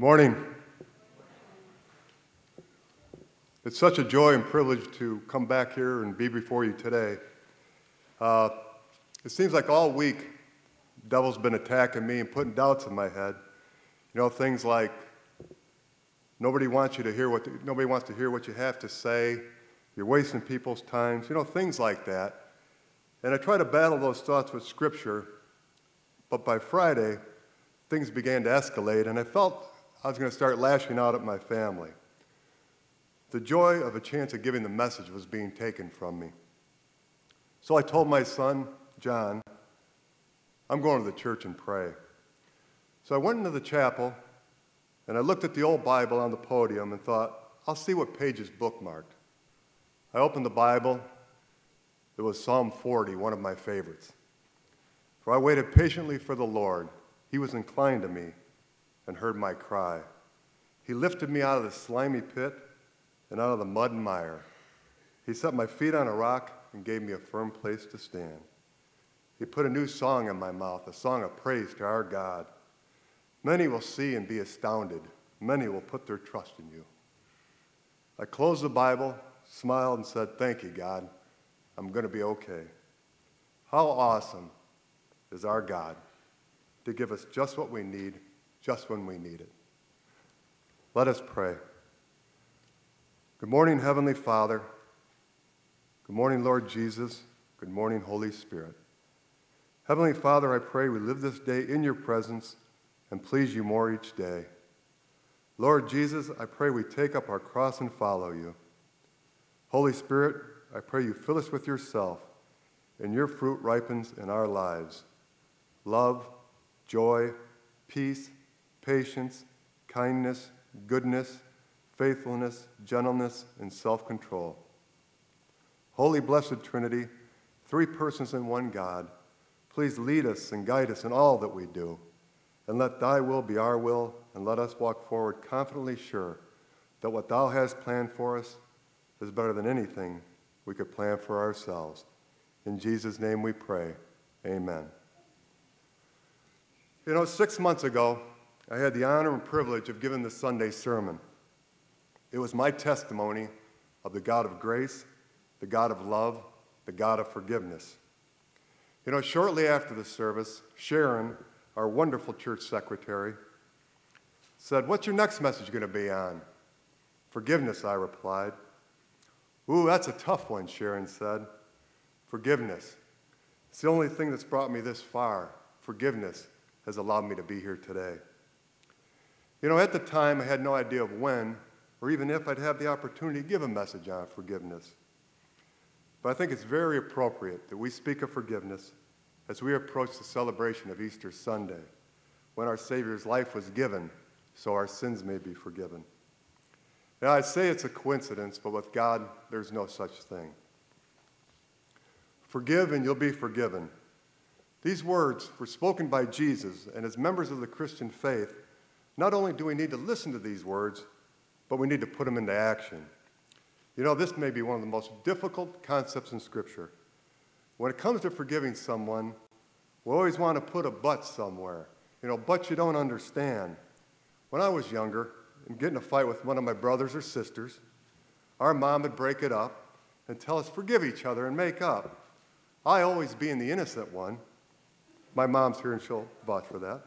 Morning. It's such a joy and privilege to come back here and be before you today. It seems like all week, the devil's been attacking me and putting doubts in my head. You know, things like nobody wants to hear what you have to say. You're wasting people's time. You know, things like that. And I try to battle those thoughts with Scripture, but by Friday, things began to escalate, and I felt I was going to start lashing out at my family. The joy of a chance of giving the message was being taken from me. So I told my son, John, I'm going to the church and pray. So I went into the chapel, and I looked at the old Bible on the podium and thought, I'll see what page is bookmarked. I opened the Bible. It was Psalm 40, one of my favorites. For I waited patiently for the Lord. He was inclined to me and heard my cry. He lifted me out of the slimy pit and out of the mud and mire. He set my feet on a rock and gave me a firm place to stand. He put a new song in my mouth, a song of praise to our God. Many will see and be astounded. Many will put their trust in you. I closed the Bible, smiled, and said, thank you, God. I'm going to be okay. How awesome is our God to give us just what we need, just when we need it. Let us pray. Good morning, Heavenly Father. Good morning, Lord Jesus. Good morning, Holy Spirit. Heavenly Father, I pray we live this day in your presence and please you more each day. Lord Jesus, I pray we take up our cross and follow you. Holy Spirit, I pray you fill us with yourself and your fruit ripens in our lives. Love, joy, peace, patience, kindness, goodness, faithfulness, gentleness, and self-control. Holy Blessed Trinity, three persons in one God, please lead us and guide us in all that we do, and let thy will be our will, and let us walk forward confidently sure that what thou hast planned for us is better than anything we could plan for ourselves. In Jesus' name we pray, amen. You know, 6 months ago, I had the honor and privilege of giving the Sunday sermon. It was my testimony of the God of grace, the God of love, the God of forgiveness. You know, shortly after the service, Sharon, our wonderful church secretary, said, what's your next message going to be on? Forgiveness, I replied. Ooh, that's a tough one, Sharon said. Forgiveness. It's the only thing that's brought me this far. Forgiveness has allowed me to be here today. You know, at the time, I had no idea of when or even if I'd have the opportunity to give a message on forgiveness. But I think it's very appropriate that we speak of forgiveness as we approach the celebration of Easter Sunday, when our Savior's life was given so our sins may be forgiven. Now, I say it's a coincidence, but with God, there's no such thing. Forgive and you'll be forgiven. These words were spoken by Jesus, and as members of the Christian faith, not only do we need to listen to these words, but we need to put them into action. You know, this may be one of the most difficult concepts in Scripture. When it comes to forgiving someone, we always want to put a but somewhere. You know, but you don't understand. When I was younger and get in a fight with one of my brothers or sisters, our mom would break it up and tell us forgive each other and make up. I always being the innocent one. My mom's here and she'll vouch for that.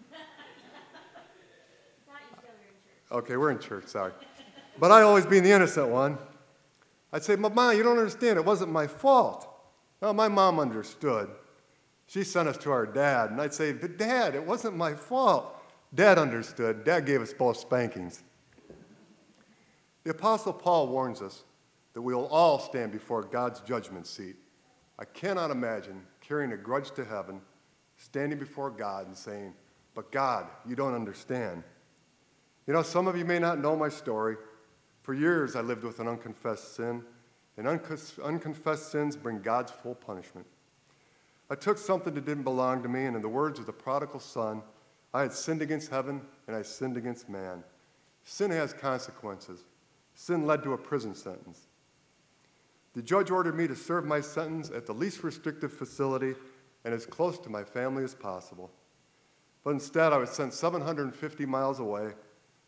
Okay, we're in church, sorry. But I always being the innocent one. I'd say, Mama, you don't understand. It wasn't my fault. No, my mom understood. She sent us to our dad. And I'd say, but Dad, it wasn't my fault. Dad understood. Dad gave us both spankings. The Apostle Paul warns us that we will all stand before God's judgment seat. I cannot imagine carrying a grudge to heaven, standing before God and saying, but God, you don't understand. You know, some of you may not know my story. For years, I lived with an unconfessed sin, and unconfessed sins bring God's full punishment. I took something that didn't belong to me, and in the words of the prodigal son, I had sinned against heaven, and I sinned against man. Sin has consequences. Sin led to a prison sentence. The judge ordered me to serve my sentence at the least restrictive facility and as close to my family as possible. But instead, I was sent 750 miles away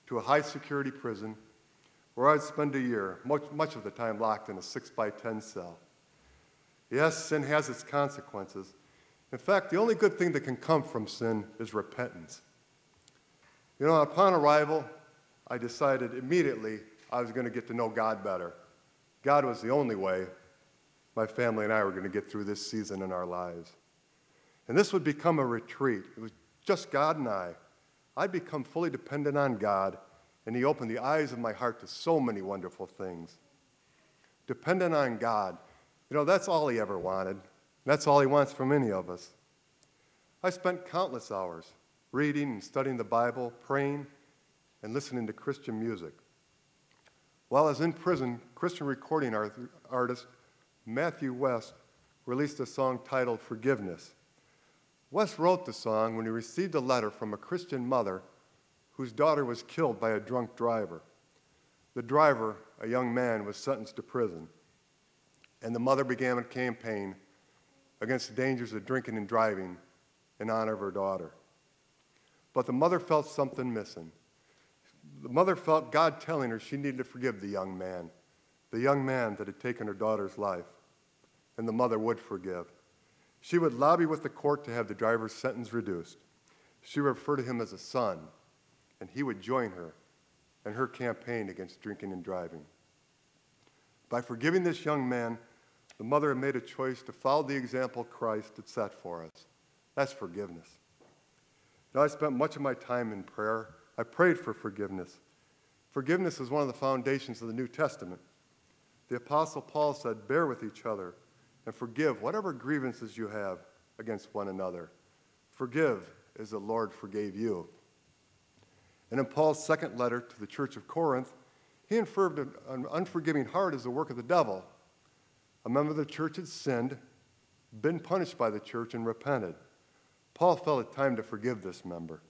to a high-security prison where I'd spend a year, much of the time locked in a 6x10 cell. Yes, sin has its consequences. In fact, the only good thing that can come from sin is repentance. You know, upon arrival, I decided immediately I was going to get to know God better. God was the only way my family and I were going to get through this season in our lives. And this would become a retreat. It was just God and I. I'd become fully dependent on God, and He opened the eyes of my heart to so many wonderful things. Dependent on God. You know, that's all He ever wanted. That's all He wants from any of us. I spent countless hours reading and studying the Bible, praying, and listening to Christian music. While I was in prison, Christian recording artist Matthew West released a song titled Forgiveness. West wrote the song when he received a letter from a Christian mother whose daughter was killed by a drunk driver. The driver, a young man, was sentenced to prison, and the mother began a campaign against the dangers of drinking and driving in honor of her daughter. But the mother felt something missing. The mother felt God telling her she needed to forgive the young man that had taken her daughter's life, and the mother would forgive. She would lobby with the court to have the driver's sentence reduced. She would refer to him as a son, and he would join her in her campaign against drinking and driving. By forgiving this young man, the mother had made a choice to follow the example Christ had set for us. That's forgiveness. Now, I spent much of my time in prayer. I prayed for forgiveness. Forgiveness is one of the foundations of the New Testament. The Apostle Paul said, "Bear with each other and forgive whatever grievances you have against one another. Forgive as the Lord forgave you." And in Paul's second letter to the church of Corinth, he inferred an unforgiving heart is the work of the devil. A member of the church had sinned, been punished by the church, and repented. Paul felt it time to forgive this member.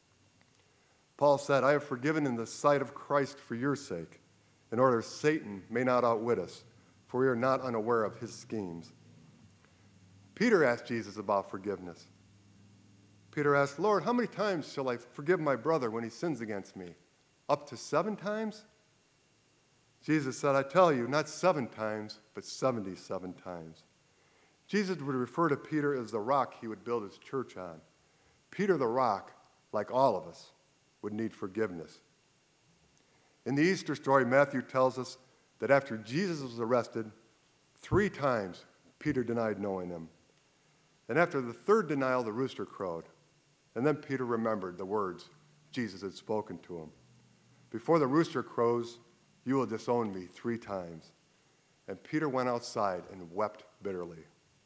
Paul said, "I have forgiven in the sight of Christ for your sake, in order Satan may not outwit us, for we are not unaware of his schemes." Peter asked Jesus about forgiveness. Peter asked, "Lord, how many times shall I forgive my brother when he sins against me? Up to 7 times?" Jesus said, "I tell you, not 7 times, but 77 times." Jesus would refer to Peter as the rock he would build his church on. Peter the rock, like all of us, would need forgiveness. In the Easter story, Matthew tells us that after Jesus was arrested, 3 times Peter denied knowing him. And after the 3rd denial, the rooster crowed. And then Peter remembered the words Jesus had spoken to him. "Before the rooster crows, you will disown me 3 times. And Peter went outside and wept bitterly.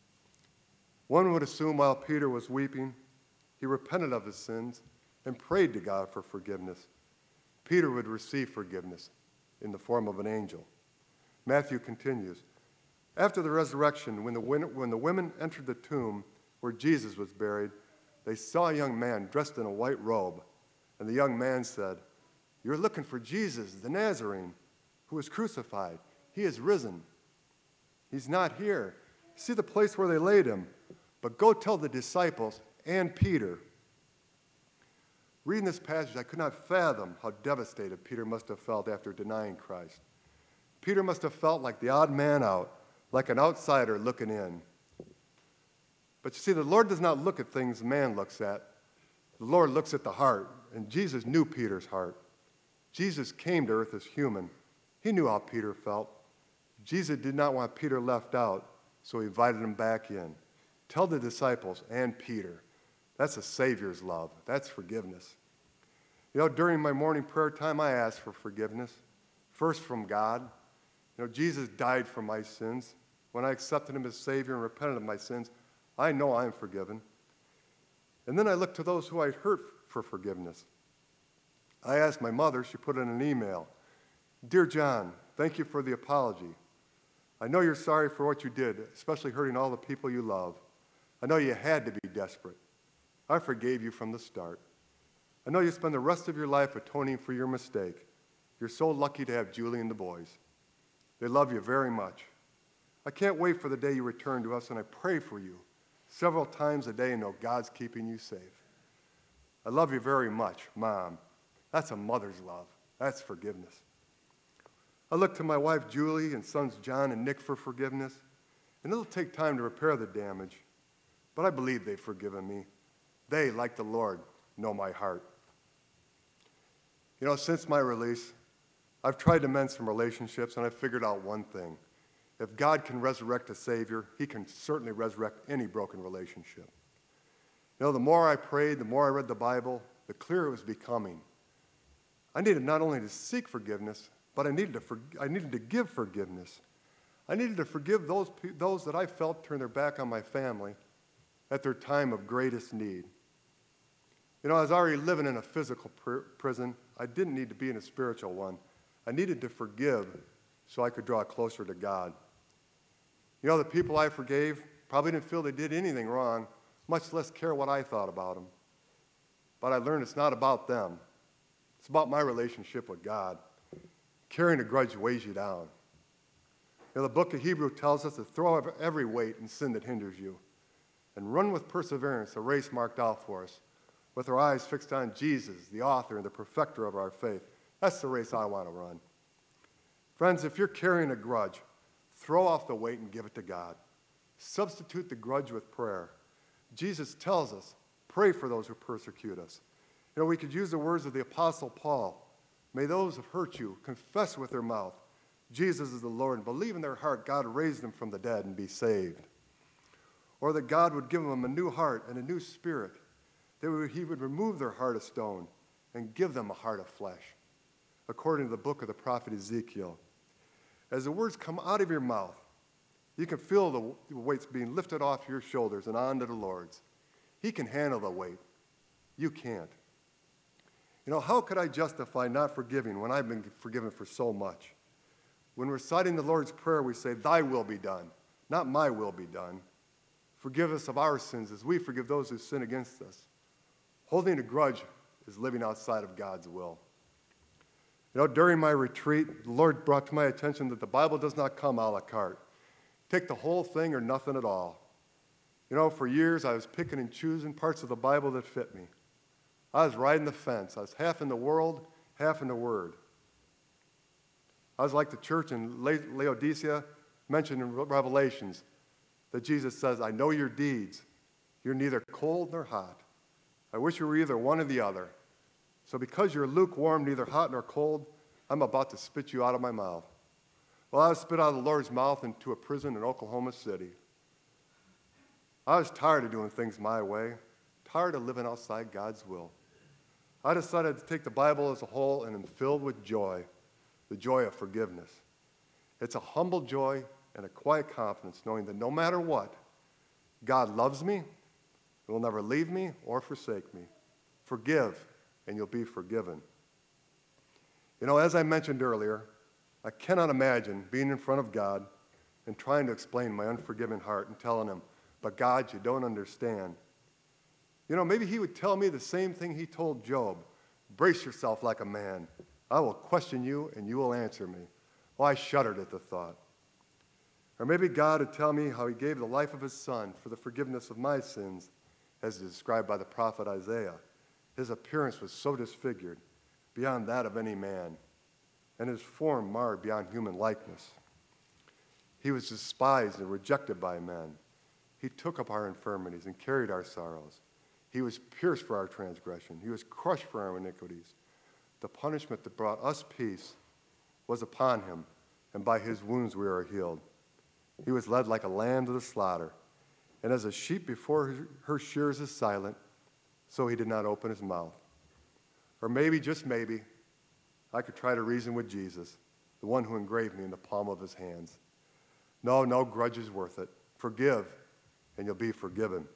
One would assume while Peter was weeping, he repented of his sins and prayed to God for forgiveness. Peter would receive forgiveness in the form of an angel. Matthew continues, "After the resurrection, when the women entered the tomb where Jesus was buried, they saw a young man dressed in a white robe. And the young man said, 'You're looking for Jesus, the Nazarene, who was crucified. He is risen. He's not here. See the place where they laid him. But go tell the disciples and Peter.'" Reading this passage, I could not fathom how devastated Peter must have felt after denying Christ. Peter must have felt like the odd man out, like an outsider looking in. But you see, the Lord does not look at things man looks at. The Lord looks at the heart, and Jesus knew Peter's heart. Jesus came to earth as human. He knew how Peter felt. Jesus did not want Peter left out, so he invited him back in. Tell the disciples and Peter. That's a Savior's love. That's forgiveness. You know, during my morning prayer time, I asked for forgiveness, first from God. You know, Jesus died for my sins. When I accepted him as Savior and repented of my sins, I know I'm forgiven. And then I looked to those who I'd hurt for forgiveness. I asked my mother, she put in an email, "Dear John, thank you for the apology. I know you're sorry for what you did, especially hurting all the people you love. I know you had to be desperate. I forgave you from the start. I know you spend the rest of your life atoning for your mistake. You're so lucky to have Julie and the boys. They love you very much. I can't wait for the day you return to us, and I pray for you several times a day and know God's keeping you safe. I love you very much, Mom. That's a mother's love. That's forgiveness. I look to my wife Julie and sons John and Nick for forgiveness, and it'll take time to repair the damage, but I believe they've forgiven me. They, like the Lord, know my heart. You know, since my release, I've tried to mend some relationships, and I've figured out one thing. If God can resurrect a Savior, he can certainly resurrect any broken relationship. You know, the more I prayed, the more I read the Bible, the clearer it was becoming. I needed not only to seek forgiveness, but I needed to give forgiveness. I needed to forgive those that I felt turned their back on my family at their time of greatest need. You know, I was already living in a physical prison. I didn't need to be in a spiritual one. I needed to forgive so I could draw closer to God. You know, the people I forgave probably didn't feel they did anything wrong, much less care what I thought about them. But I learned it's not about them. It's about my relationship with God. Carrying a grudge weighs you down. You know, the book of Hebrews tells us to throw every weight and sin that hinders you and run with perseverance a race marked out for us, with our eyes fixed on Jesus, the author and the perfecter of our faith. That's the race I want to run. Friends, if you're carrying a grudge, throw off the weight and give it to God. Substitute the grudge with prayer. Jesus tells us, pray for those who persecute us. You know, we could use the words of the Apostle Paul. May those who hurt you confess with their mouth Jesus is the Lord and believe in their heart God raised him from the dead and be saved. Or that God would give them a new heart and a new spirit, that he would remove their heart of stone and give them a heart of flesh, according to the book of the prophet Ezekiel. As the words come out of your mouth, you can feel the weights being lifted off your shoulders and onto the Lord's. He can handle the weight. You can't. You know, how could I justify not forgiving when I've been forgiven for so much? When reciting the Lord's Prayer, we say, thy will be done, not my will be done. Forgive us of our sins as we forgive those who sin against us. Holding a grudge is living outside of God's will. You know, during my retreat, the Lord brought to my attention that the Bible does not come a la carte. Take the whole thing or nothing at all. You know, for years I was picking and choosing parts of the Bible that fit me. I was riding the fence. I was half in the world, half in the Word. I was like the church in Laodicea mentioned in Revelations that Jesus says, I know your deeds. You're neither cold nor hot. I wish you were either one or the other. So because you're lukewarm, neither hot nor cold, I'm about to spit you out of my mouth. Well, I was spit out of the Lord's mouth into a prison in Oklahoma City. I was tired of doing things my way, tired of living outside God's will. I decided to take the Bible as a whole and am filled with joy, the joy of forgiveness. It's a humble joy and a quiet confidence knowing that no matter what, God loves me, and will never leave me or forsake me. Forgive, and you'll be forgiven. You know, as I mentioned earlier, I cannot imagine being in front of God and trying to explain my unforgiven heart and telling him, but God, you don't understand. You know, maybe he would tell me the same thing he told Job. Brace yourself like a man. I will question you and you will answer me. Well, I shuddered at the thought. Or maybe God would tell me how he gave the life of his son for the forgiveness of my sins, as described by the prophet Isaiah. His appearance was so disfigured, beyond that of any man, and his form marred beyond human likeness. He was despised and rejected by men. He took up our infirmities and carried our sorrows. He was pierced for our transgression. He was crushed for our iniquities. The punishment that brought us peace was upon him, and by his wounds we are healed. He was led like a lamb to the slaughter, and as a sheep before her shears is silent, so he did not open his mouth. Or maybe, just maybe, I could try to reason with Jesus, the one who engraved me in the palm of his hands. No grudge is worth it. Forgive, and you'll be forgiven.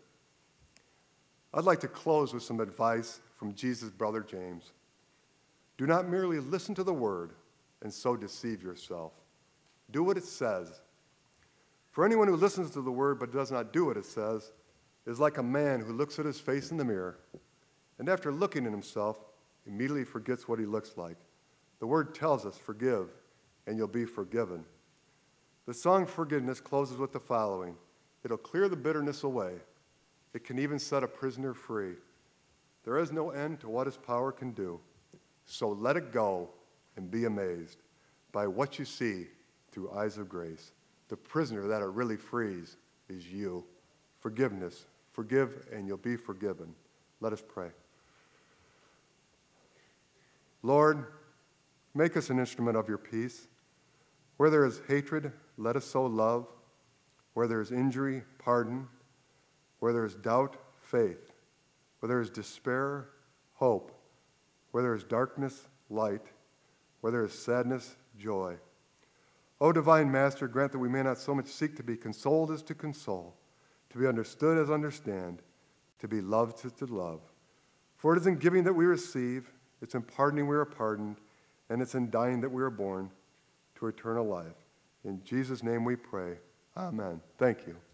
I'd like to close with some advice from Jesus' brother James. Do not merely listen to the word and so deceive yourself. Do what it says. For anyone who listens to the word but does not do what it says is like a man who looks at his face in the mirror and after looking at himself, immediately forgets what he looks like. The word tells us, forgive, and you'll be forgiven. The song Forgiveness closes with the following. It'll clear the bitterness away. It can even set a prisoner free. There is no end to what his power can do. So let it go and be amazed by what you see through eyes of grace. The prisoner that it really frees is you. Forgiveness. Forgive and you'll be forgiven. Let us pray. Lord, make us an instrument of your peace. Where there is hatred, let us sow love. Where there is injury, pardon. Where there is doubt, faith. Where there is despair, hope. Where there is darkness, light. Where there is sadness, joy. O divine Master, grant that we may not so much seek to be consoled as to console, to be understood as understand, to be loved as to love. For it is in giving that we receive, it's in pardoning we are pardoned, and it's in dying that we are born to eternal life. In Jesus' name we pray. Amen. Thank you.